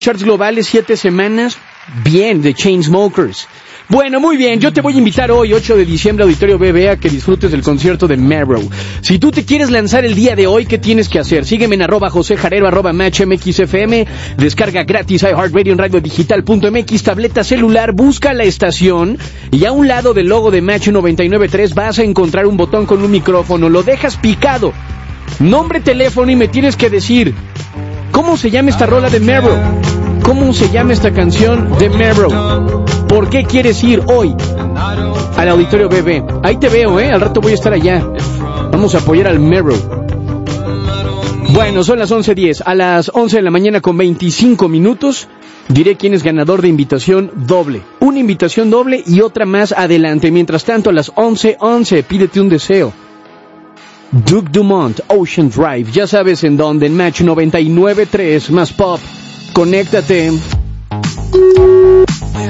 charts globales 7 semanas. Bien, The Chainsmokers. Bueno, muy bien, yo te voy a invitar hoy, 8 de diciembre, Auditorio BB, a que disfrutes del concierto de Marrow. Si tú te quieres lanzar el día de hoy, ¿qué tienes que hacer? Sígueme en @josejarero, @matchmxfm, descarga gratis iHeartRadio en radiodigital.mx, tableta celular, busca la estación, y a un lado del logo de Match 99.3 vas a encontrar un botón con un micrófono, lo dejas picado, nombre, teléfono, y me tienes que decir, ¿cómo se llama esta rola de Marrow? ¿Cómo se llama esta canción de Marrow? ¿Por qué quieres ir hoy al Auditorio BB? Ahí te veo, al rato voy a estar allá. Vamos a apoyar al Marrow. Bueno, son las 11:10. A las 11 de la mañana con 25 minutos diré quién es ganador de invitación doble. Una invitación doble y otra más adelante. Mientras tanto, a las 11:11, pídete un deseo. Duke Dumont, Ocean Drive. Ya sabes en dónde, en Match 99.3, más pop. Conéctate.